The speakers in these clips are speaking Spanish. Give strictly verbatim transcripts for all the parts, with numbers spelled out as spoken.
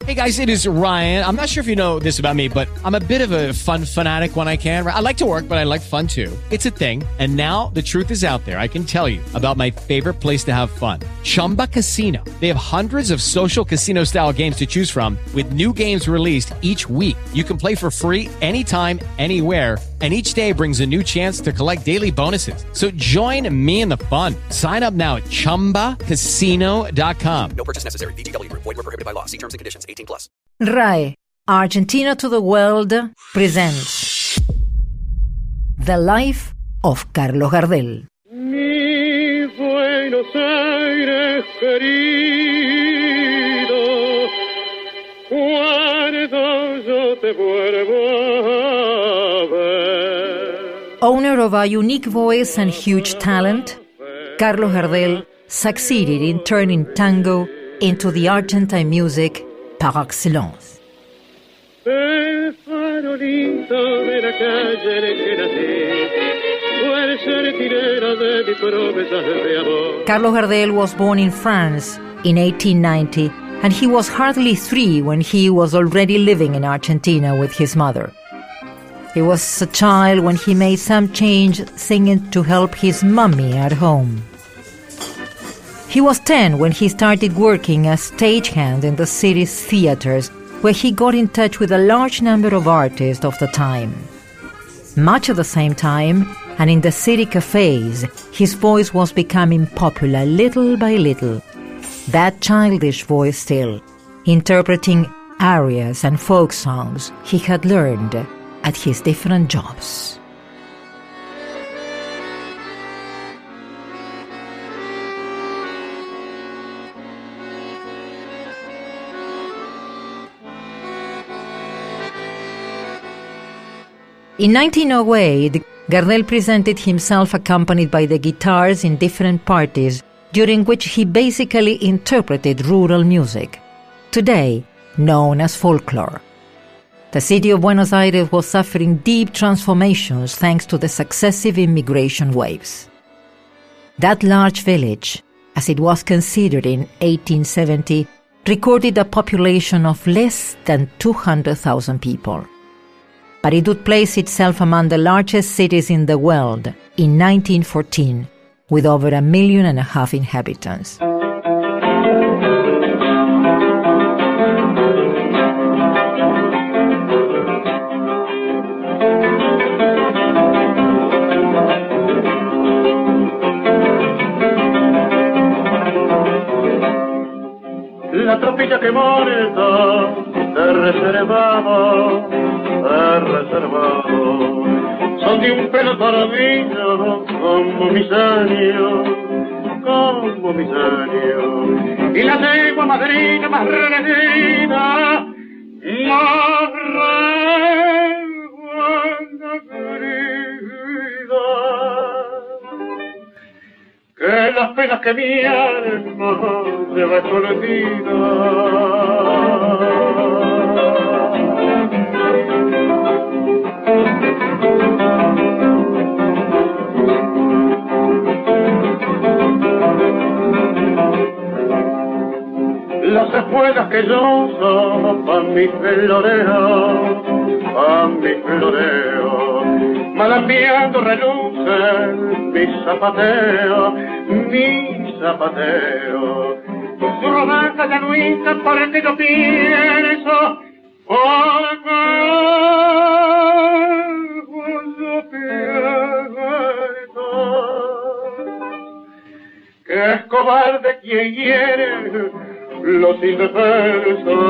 Hey guys, it is Ryan. I'm not sure if you know this about me, but I'm a bit of a fun fanatic when I can. I like to work, but I like fun too. It's a thing. And now the truth is out there. I can tell you about my favorite place to have fun. Chumba Casino. They have hundreds of social casino style games to choose from with new games released each week. You can play for free anytime, anywhere. And each day brings a new chance to collect daily bonuses. So join me in the fun. Sign up now at chumba casino dot com. No purchase necessary. V G W Group. Void where prohibited by law. See terms and conditions. eighteen plus. R A E, Argentina to the World, presents The Life of Carlos Gardel. Mi Buenos Aires querido, cuando yo te vuelvo a ver. Owner of a unique voice and huge talent, Carlos Gardel succeeded in turning tango into the Argentine music par excellence. El farolito de la calle en que nací, puede ser tirera de mis promesas de amor. Carlos Gardel was born in France in eighteen ninety, and he was hardly three when he was already living in Argentina with his mother. He was a child when he made some change singing to help his mommy at home. He was ten when he started working as stagehand in the city's theaters, where he got in touch with a large number of artists of the time. Much at the same time, and in the city cafes, his voice was becoming popular little by little. That childish voice still, interpreting arias and folk songs he had learned at his different jobs. In nineteen oh eight, Gardel presented himself accompanied by the guitars in different parties, during which he basically interpreted rural music, today known as folklore. The city of Buenos Aires was suffering deep transformations thanks to the successive immigration waves. That large village, as it was considered in eighteen seventy, recorded a population of less than two hundred thousand people. But it would place itself among the largest cities in the world in nineteen fourteen, with over a million and a half inhabitants. La tropilla que muerta te reservamos, te reservamos, son de un pelo tardío como mis años, como mis años, y la yegua madrina más renecida, más querida, que las penas que mi alma lleva escondida. Las espuelas que yo uso pa' mi floreo, pa' mi floreo, malambiando relucen mi zapateo, mi zapateo. Su rodanza ya no hincha porque yo pienso, porque yo pienso que es cobarde quien hiere los indefensos.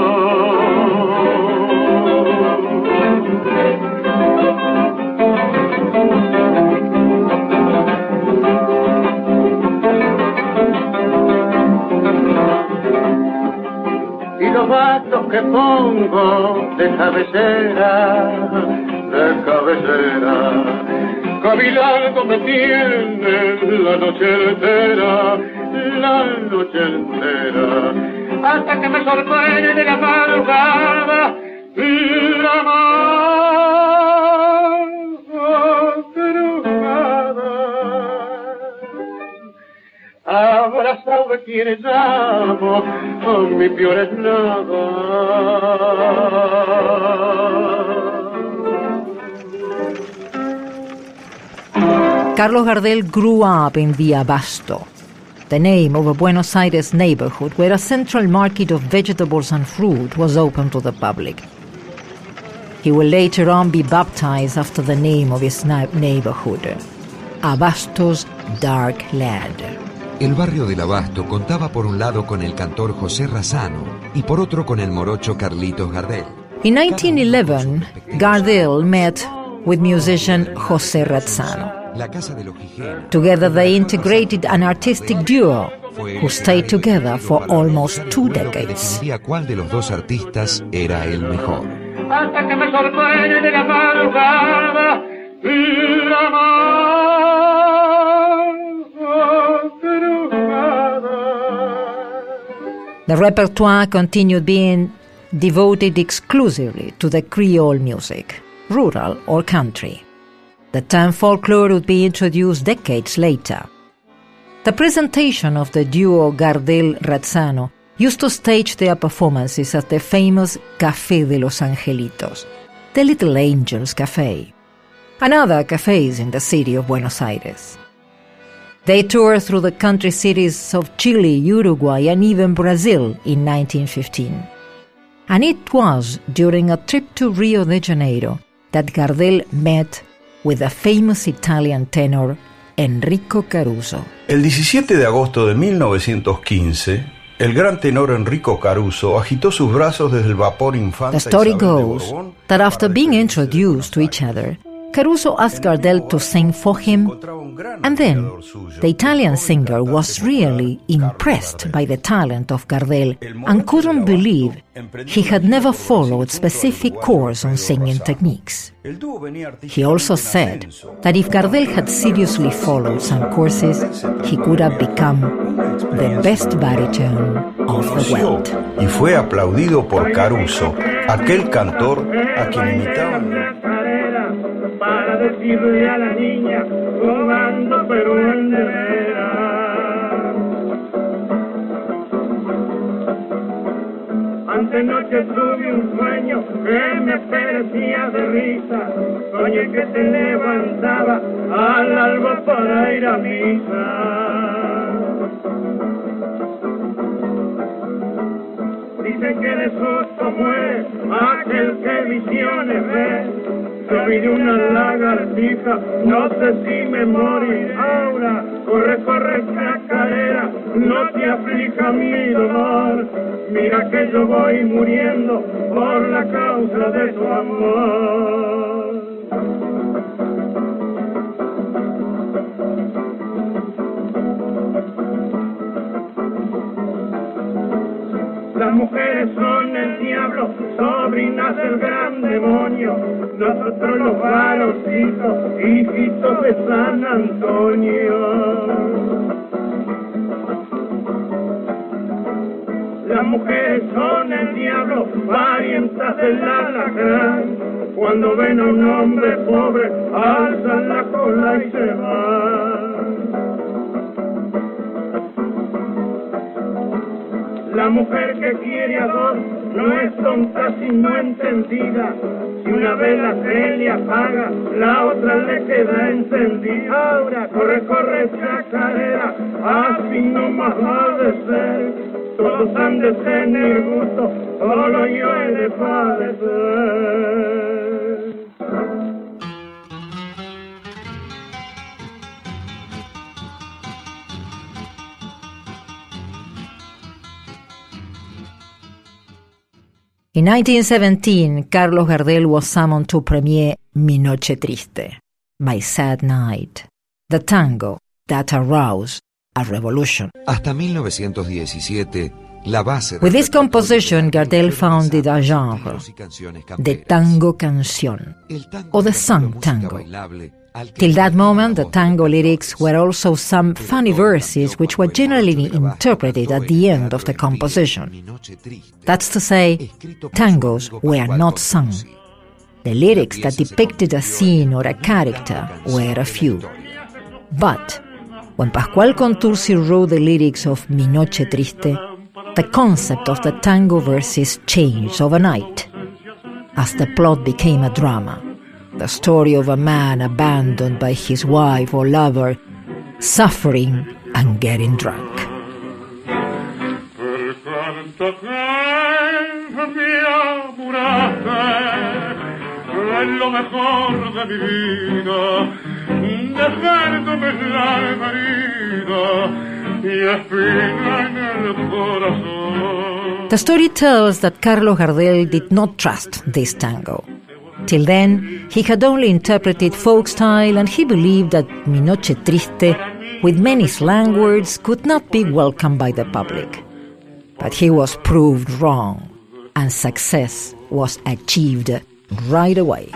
Y los vatos que pongo de cabecera, de cabecera, cavilando me tienen la noche entera, la noche entera, hasta que me sorprende de la madrugada, la madrugada. Abrazado de quienes amo, con mi peor es nada. Carlos Gardel grew up in the Abasto, the name of a Buenos Aires neighborhood where a central market of vegetables and fruit was open to the public. He will later on be baptized after the name of his neighborhood, Abasto's Dark Land. El barrio del Abasto contaba por un lado con el cantor José Razzano y por otro con el morocho Carlitos Gardel. In nineteen eleven, Gardel met with musician José Razzano. Together they integrated an artistic duo who stayed together for almost two decades. ¿Cuál de los dos artistas era el mejor? Hasta que me sorprende de la madrugada y la madrugada. The repertoire continued being devoted exclusively to the Creole music, rural or country. The term folklore would be introduced decades later. The presentation of the duo Gardel-Razzano used to stage their performances at the famous Café de los Angelitos, the Little Angels Café, and other cafes in the city of Buenos Aires. They toured through the country cities of Chile, Uruguay, and even Brazil in nineteen fifteen. And it was during a trip to Rio de Janeiro that Gardel met with the famous Italian tenor Enrico Caruso. El diecisiete de agosto de mil novecientos quince, el gran tenor Enrico Caruso agitó sus brazos desde el vapor Infanta. The story Isabel de goes Borbón that after being introduced to each other, Caruso asked Gardel to sing for him, and then the Italian singer was really impressed by the talent of Gardel and couldn't believe he had never followed specific course on singing techniques. He also said that if Gardel had seriously followed some courses, he could have become the best baritone of the world. Y fue aplaudido por Caruso, aquel cantor a quien imitaban. Para decirle a la niña, jugando pero en de veras. Antenoche tuve un sueño que me parecía de risa. Soñé que te levantaba al alba para ir a misa. Dicen que de susto muere aquel que visiones ve. Yo vi de una lagartija, no sé si me morí. Ahora, corre, corre, chacarera, no te aflija mi dolor. Mira que yo voy muriendo por la causa de tu amor. Las mujeres son el diablo, sobrinas del gran demonio. Nosotros los varoncitos, hijitos de San Antonio. Las mujeres son el diablo, parientas del alacrán. Cuando ven a un hombre pobre, alzan la cola y se van. La mujer que quiere a dos no es tonta sino entendida. Si una vela se le apaga, la otra le queda encendida. Ahora corre, corre, chacarera, así no más ha de ser. Todos han de tener gusto, solo yo he de padecer. In nineteen seventeen, Carlos Gardel was summoned to premiere Mi Noche Triste, My Sad Night, the tango that aroused a revolution. Hasta mil novecientos diecisiete, la base. With this composition, Gardel founded a genre, the tango canción, or the sung tango. Till that moment, the tango lyrics were also some funny verses which were generally interpreted at the end of the composition. That's to say, tangos were not sung. The lyrics that depicted a scene or a character were a few. But when Pascual Contursi wrote the lyrics of Mi Noche Triste, the concept of the tango verses changed overnight, as the plot became a drama. the story of a man abandoned by his wife or lover, suffering and getting drunk. Lo mejor de mi vida, dejándome la herida y espina en el corazón. The story tells that Carlos Gardel did not trust this tango. Till then, he had only interpreted folk style, and he believed that Mi Noche Triste, with many slang words, could not be welcomed by the public. But he was proved wrong, and success was achieved right away.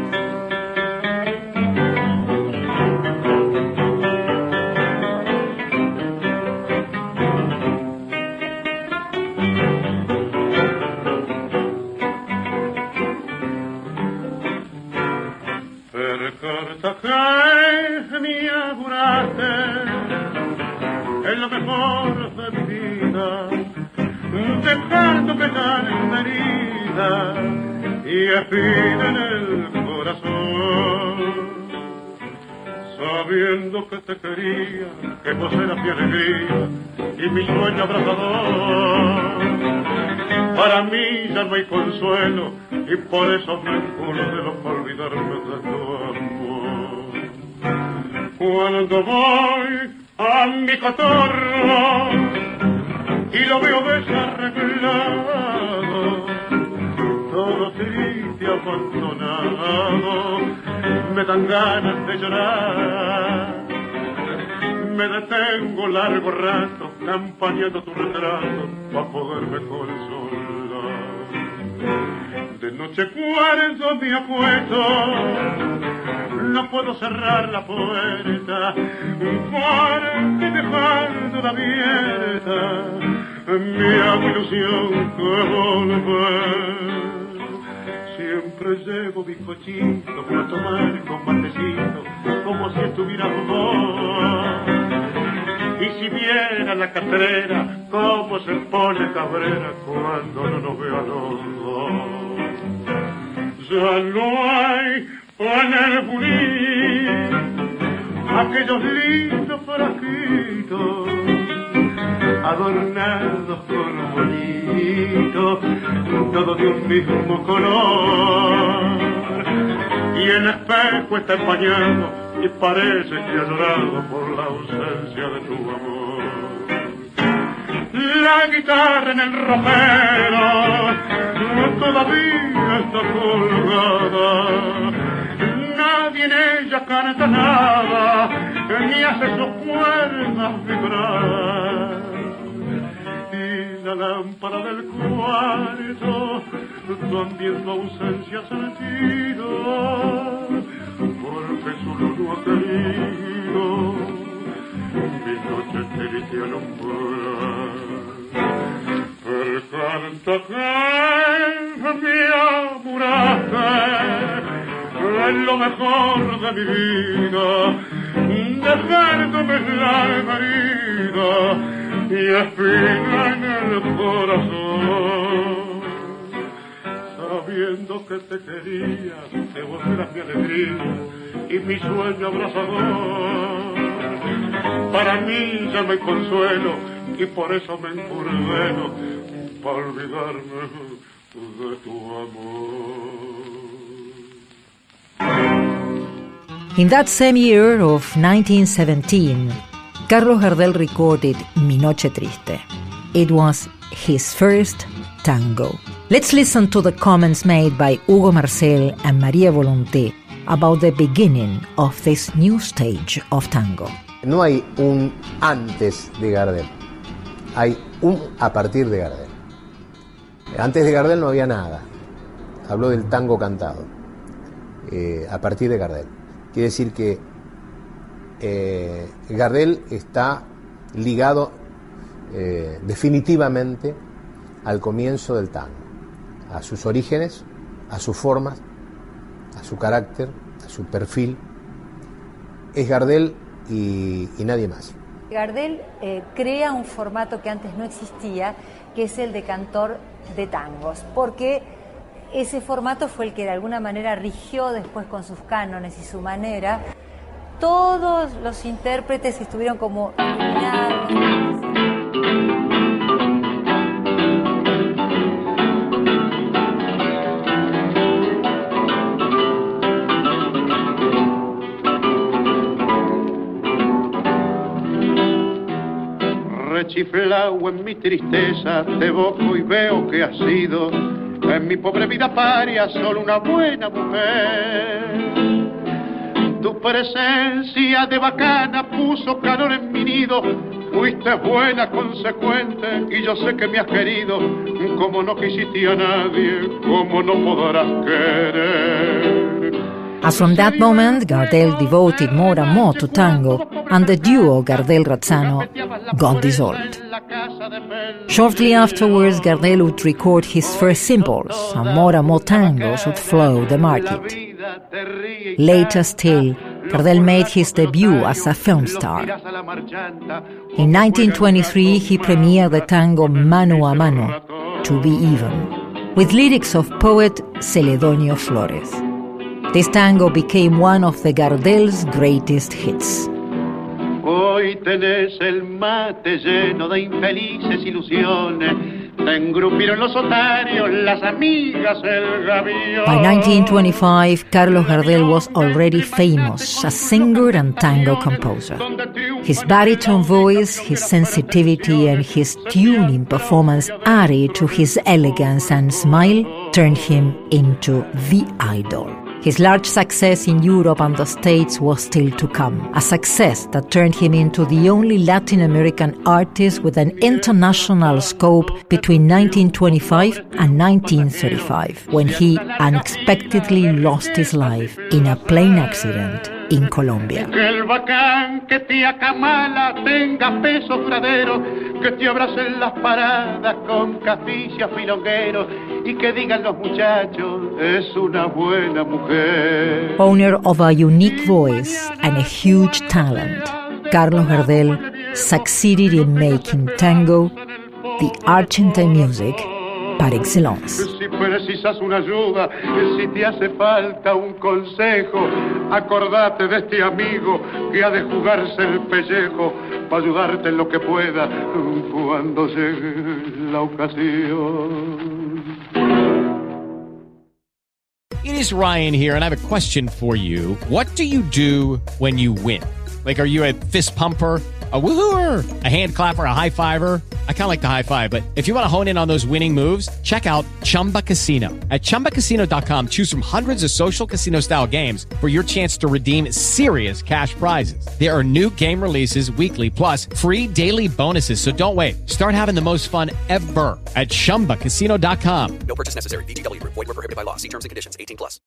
Es lo mejor de mi vida, dejando pegar en la herida y espina en el corazón, sabiendo que te quería, que vos eras mi alegría y mi sueño abrazador. Para mí ya no hay consuelo y por eso me juro para olvidarme de tu amor. Cuando voy a mi cotorro y lo veo desarreglado, todo triste, abandonado, me dan ganas de llorar. Me detengo largo rato campaneando tu retrato para poderme consolar. De noche cuando me acuesto no puedo cerrar la puerta porque dejándola abierta me hago ilusión que volver. Siempre llevo mi cochito para tomar con matecito como si estuviera vos. Y si viera la catrera cómo se pone cabrera cuando no nos ve a los dos. Ya no hay en el Junín aquellos lindos frasquitos adornados con bonitos, todos de un mismo color, y el espejo está empañado y parece que ha llorado por la ausencia de tu amor. La guitarra en el ropero todavía está colgada, nadie en ella canta nada, ni hace sus cuerdas vibrar. Y la lámpara del cuarto también tu ausencia ha sentido, porque su luz no ha querido mi noche triste alumbrar. El canto que me amuraste es lo mejor de mi vida, dejándome la herida y espina en el corazón, sabiendo que te quería, que vos eras mi alegría y mi sueño abrazador. Para mí ya no hay consuelo y por eso me encurdeno para olvidarme de tu amor. In that same year of nineteen seventeen, Carlos Gardel recorded Mi Noche Triste. It was his first tango. Let's listen to the comments made by Hugo Marcel and María Volonté about the beginning of this new stage of tango. No hay un antes de Gardel, hay un a partir de Gardel. Antes de Gardel no había nada. Habló del tango cantado. Eh, a partir de Gardel. Quiere decir que eh, Gardel está ligado eh, definitivamente al comienzo del tango, a sus orígenes, a sus formas, a su carácter, a su perfil. Es Gardel y, y nadie más. Gardel eh, crea un formato que antes no existía, que es el de cantor de tangos, porque ese formato fue el que de alguna manera rigió después con sus cánones y su manera. Todos los intérpretes estuvieron como iluminados. Rechiflao en mi tristeza, te evoco y veo que has sido en mi pobre vida paria solo una buena mujer. Tu presencia de bacana puso calor en mi nido, fuiste buena, consecuente, y yo sé que me has querido, como no quisiste a nadie, como no podrás querer. As from that moment, Gardel devoted more and more to tango, and the duo Gardel-Razzano got dissolved. Shortly afterwards, Gardel would record his first singles, and more and more tangos would flow the market. Later still, Gardel made his debut as a film star. In nineteen twenty-three, he premiered the tango Mano a Mano, To Be Even, with lyrics of poet Celedonio Flores. This tango became one of the Gardel's greatest hits. Hoy tenés el mate lleno de infelices ilusiones. Te engrupieron los otarios, las amigas, el gavión. By nineteen twenty-five, Carlos Gardel was already famous as singer and tango composer. His baritone voice, his sensitivity, and his tuning performance added to his elegance and smile turned him into the idol. His large success in Europe and the States was still to come, a success that turned him into the only Latin American artist with an international scope between nineteen twenty-five and nineteen thirty-five, when he unexpectedly lost his life in a plane accident in Colombia. Que el bacán que te acamala tenga peso duradero, que te abracen las paradas con caficias filongueros y que digan los muchachos, es una buena mujer. Owner of a unique voice and a huge talent, Carlos Gardel succeeded in making tango the Argentine music par excellence. Si precisas una ayuda, si te hace falta un consejo, acordate de este amigo que ha de jugarse el pellejo para ayudarte en lo que pueda cuando llegue la ocasión. It is Ryan here, and I have a question for you. What do you do when you win? Like, are you a fist pumper, a woohooer, a hand clapper, a high fiver? I kind of like the high five, but if you want to hone in on those winning moves, check out Chumba Casino. At chumba casino dot com, choose from hundreds of social casino style games for your chance to redeem serious cash prizes. There are new game releases weekly, plus free daily bonuses. So don't wait. Start having the most fun ever at chumba casino dot com. No purchase necessary. V G W Group. Void where prohibited by law. See terms and conditions. eighteen plus.